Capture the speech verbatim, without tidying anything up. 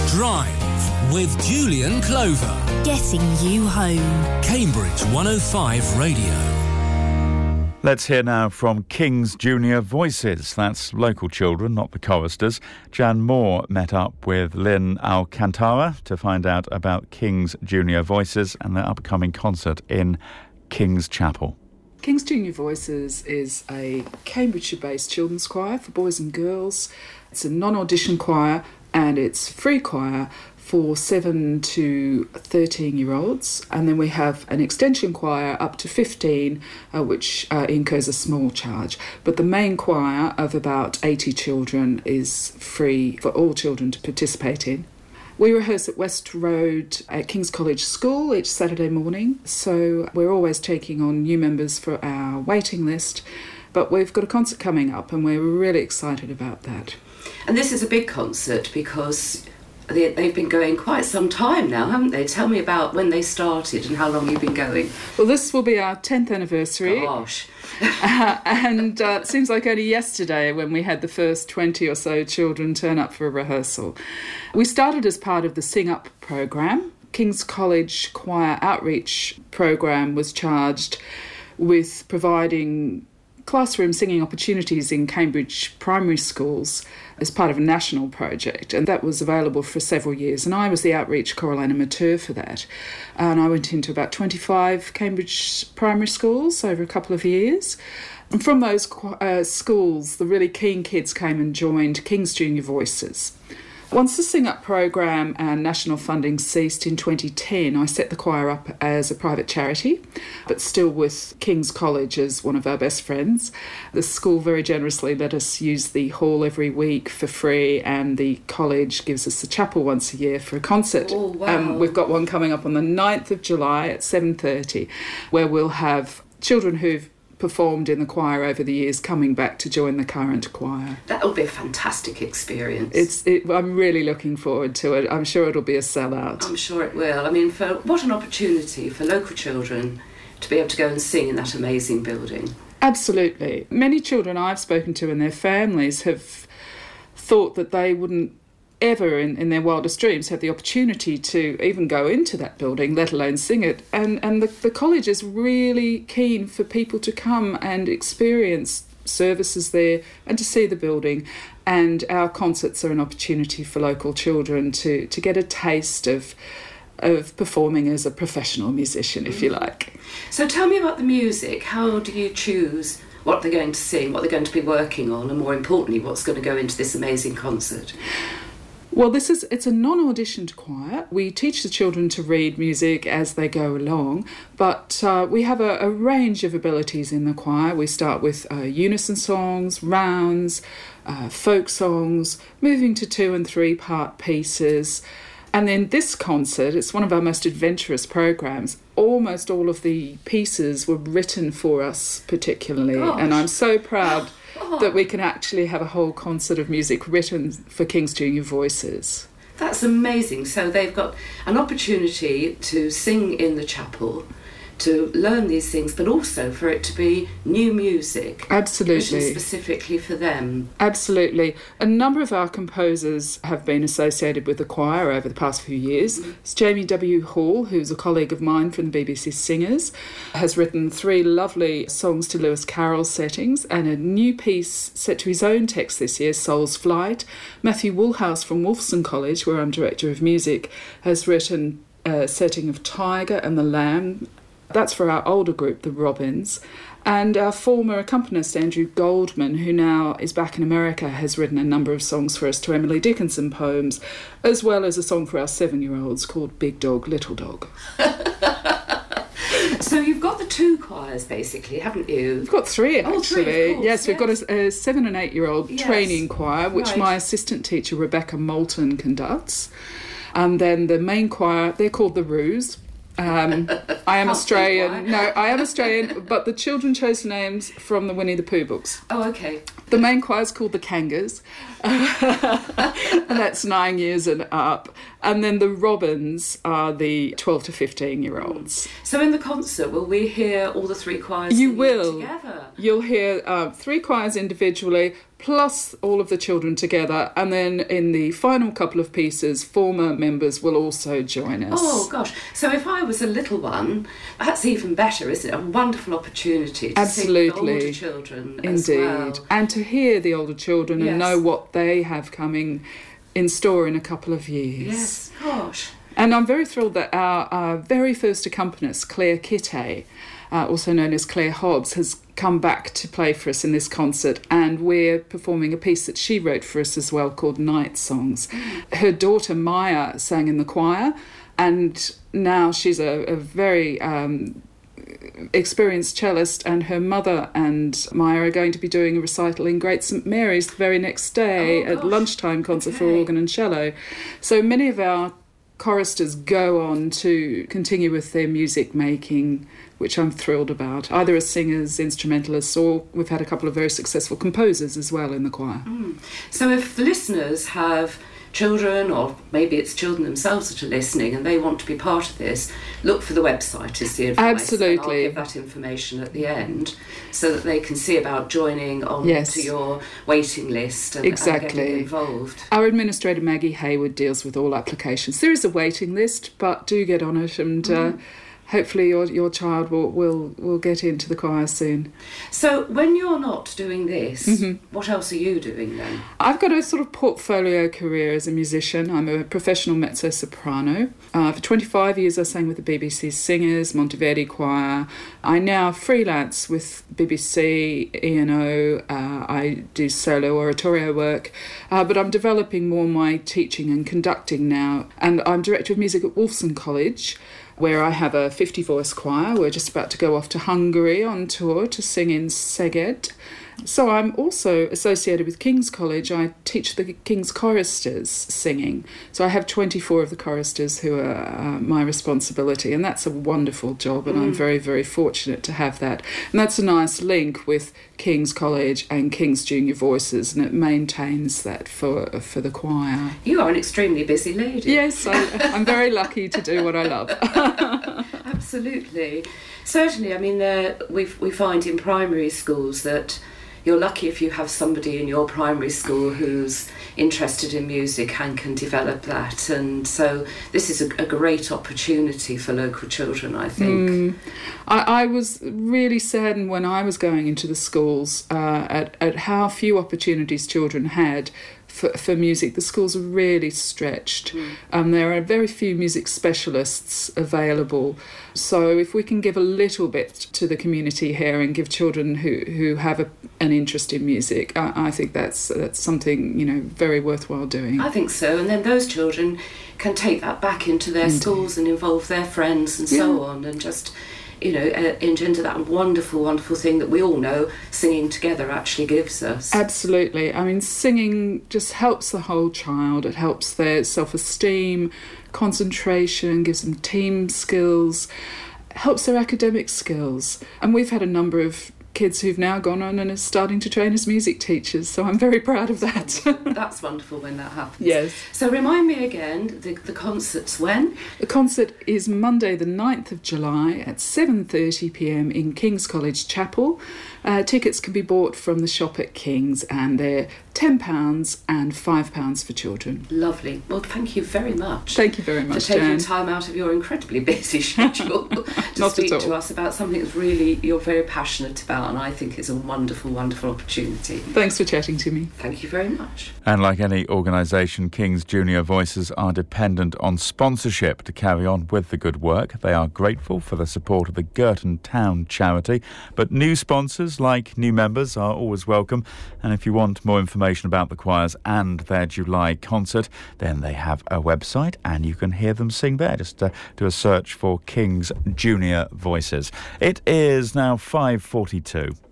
Drive with Julian Clover. Getting you home. Cambridge one oh five Radio. Let's hear now from King's Junior Voices. That's local children, not the choristers. Jan Moore met up with Lynn Alcantara to find out about King's Junior Voices and their upcoming concert in King's Chapel. King's Junior Voices is a Cambridgeshire-based children's choir for boys and girls. It's a non-audition choir and it's free choir for seven to thirteen-year-olds. And then we have an extension choir up to fifteen, uh, which uh, incurs a small charge. But the main choir of about eighty children is free for all children to participate in. We rehearse at West Road at King's College School each Saturday morning, so we're always taking on new members for our waiting list. But we've got a concert coming up and we're really excited about that. And this is a big concert because they, they've been going quite some time now, haven't they? Tell me about when they started and how long you've been going. Well, this will be our tenth anniversary. Gosh. uh, and uh, it seems like only yesterday when we had the first twenty or so children turn up for a rehearsal. We started as part of the Sing Up programme. King's College Choir Outreach programme was charged with providing classroom singing opportunities in Cambridge primary schools as part of a national project, and that was available for several years, and I was the outreach choral animateur for that, and I went into about twenty-five Cambridge primary schools over a couple of years. And from those uh, schools, the really keen kids came and joined King's Junior Voices. Once the Sing Up programme and national funding ceased in twenty ten, I set the choir up as a private charity, but still with King's College as one of our best friends. The school very generously let us use the hall every week for free, and the college gives us the chapel once a year for a concert. Oh, wow. Um, we've got one coming up on the ninth of July at seven thirty, where we'll have children who've performed in the choir over the years coming back to join the current choir. That'll be a fantastic experience. It's. It, I'm really looking forward to it. I'm sure it'll be a sellout. I'm sure it will. I mean, for what an opportunity for local children to be able to go and sing in that amazing building. Absolutely. Many children I've spoken to and their families have thought that they wouldn't ever in, in their wildest dreams have the opportunity to even go into that building, let alone sing it. And and the, the college is really keen for people to come and experience services there and to see the building. And our concerts are an opportunity for local children to, to get a taste of of performing as a professional musician, if you like. So tell me about the music. How do you choose what they're going to sing, what they're going to be working on, and more importantly, what's going to go into this amazing concert? Well, this is it's a non-auditioned choir. We teach the children to read music as they go along, but uh, we have a, a range of abilities in the choir. We start with uh, unison songs, rounds, uh, folk songs, moving to two and three part pieces. And then this concert, it's one of our most adventurous programs. Almost all of the pieces were written for us particularly, Gosh. and I'm so proud that we can actually have a whole concert of music written for King's Junior Voices. That's amazing. So they've got an opportunity to sing in the chapel, to learn these things, but also for it to be new music. Absolutely. Written specifically for them. Absolutely. A number of our composers have been associated with the choir over the past few years. Mm-hmm. It's Jamie W. Hall, who's a colleague of mine from the B B C Singers, has written three lovely songs to Lewis Carroll settings and a new piece set to his own text this year, Soul's Flight. Matthew Woolhouse from Wolfson College, where I'm Director of Music, has written a setting of Tiger and the Lamb. That's for our older group, the Robins. And our former accompanist, Andrew Goldman, who now is back in America, has written a number of songs for us to Emily Dickinson poems, as well as a song for our seven-year-olds called Big Dog, Little Dog. So you've got the two choirs, basically, haven't you? We've got three, actually. Oh, three, of course, yes, we've yes. got a, a seven- and eight-year-old yes. training choir, which right. my assistant teacher, Rebecca Moulton, conducts. And then the main choir, they're called the Roos. Um, I am Australian. No, I am Australian, but the children chose names from the Winnie the Pooh books. Oh, okay. The main choir is called the Kangas, and that's nine years and up. And then the Robins are the twelve to fifteen year olds. So in the concert, will we hear all the three choirs You singing will. together? You'll hear uh, three choirs individually, plus all of the children together. And then in the final couple of pieces, former members will also join us. Oh, gosh. So if I was a little one, that's even better, isn't it? A wonderful opportunity to Absolutely. sing with older children Indeed. as well. And to hear the older children Yes. and know what they have coming in store in a couple of years. Yes, gosh. And I'm very thrilled that our, our very first accompanist, Claire Kitté, uh, also known as Claire Hobbs, has come back to play for us in this concert, and we're performing a piece that she wrote for us as well called Night Songs. Her daughter Maya sang in the choir, and now she's a, a very um, experienced cellist, and her mother and Maya are going to be doing a recital in Great St Mary's the very next day Oh, at gosh. lunchtime concert for Okay. organ and cello. So many of our choristers go on to continue with their music making, which I'm thrilled about, either as singers, instrumentalists, or we've had a couple of very successful composers as well in the choir. So if the listeners have children, or maybe it's children themselves that are listening and they want to be part of this, look for the website is the advice. Absolutely. And I'll give that information at the end so that they can see about joining on Yes. to your waiting list and, and Exactly. getting involved. Our administrator Maggie Hayward deals with all applications. There is a waiting list, but do get on it, and uh, hopefully your your child will, will, will get into the choir soon. So when you're not doing this, Mm-hmm. what else are you doing then? I've got a sort of portfolio career as a musician. I'm a professional mezzo-soprano. Uh, for twenty-five years I sang with the B B C Singers, Monteverdi Choir. I now freelance with B B C, E and O. Uh, I do solo oratorio work, uh, but I'm developing more my teaching and conducting now. And I'm director of music at Wolfson College, where I have a fifty voice choir. We're just about to go off to Hungary on tour to sing in Szeged. So I'm also associated with King's College. I teach the King's choristers singing. So I have twenty-four of the choristers who are uh, my responsibility, and that's a wonderful job, and I'm very, very fortunate to have that. And that's a nice link with King's College and King's Junior Voices, and it maintains that for for the choir. You are an extremely busy lady. Yes, I, I'm very lucky to do what I love. Absolutely. Certainly, I mean, uh, we we find in primary schools that you're lucky if you have somebody in your primary school who's interested in music and can develop that. And so this is a, a great opportunity for local children, I think. Mm. I, I was really saddened when I was going into the schools uh, at, at how few opportunities children had for, for music. The schools are really stretched. Mm. Um, there are very few music specialists available. So if we can give a little bit to the community here and give children who, who have a, an interest in music, I, I think that's that's something, you know, very worthwhile doing. I think so. And then those children can take that back into their Indeed. schools and involve their friends and so Yeah. on, and just, you know, uh, engender that wonderful, wonderful thing that we all know singing together actually gives us. Absolutely. I mean, singing just helps the whole child. It helps their self-esteem, concentration, gives them team skills, helps their academic skills. And we've had a number of kids who've now gone on and are starting to train as music teachers, so I'm very proud of that. That's wonderful when that happens. Yes. So remind me again, the, the concert's when? The concert is Monday the ninth of July at seven thirty p m in King's College Chapel. Uh, tickets can be bought from the shop at King's, and they're ten pounds and five pounds for children. Lovely. Well, thank you very much. Thank you very for much, taking Jan. time out of your incredibly busy schedule to Not speak at to all. us about something that's really you're very passionate about, and I think it's a wonderful, wonderful opportunity. Thanks for chatting to me. Thank you very much. And like any organisation, King's Junior Voices are dependent on sponsorship to carry on with the good work. They are grateful for the support of the Girton Town charity, but new sponsors, like new members, are always welcome. And if you want more information about the choirs and their July concert, then they have a website and you can hear them sing there. Just uh, do a search for King's Junior Voices. It is now five forty-two.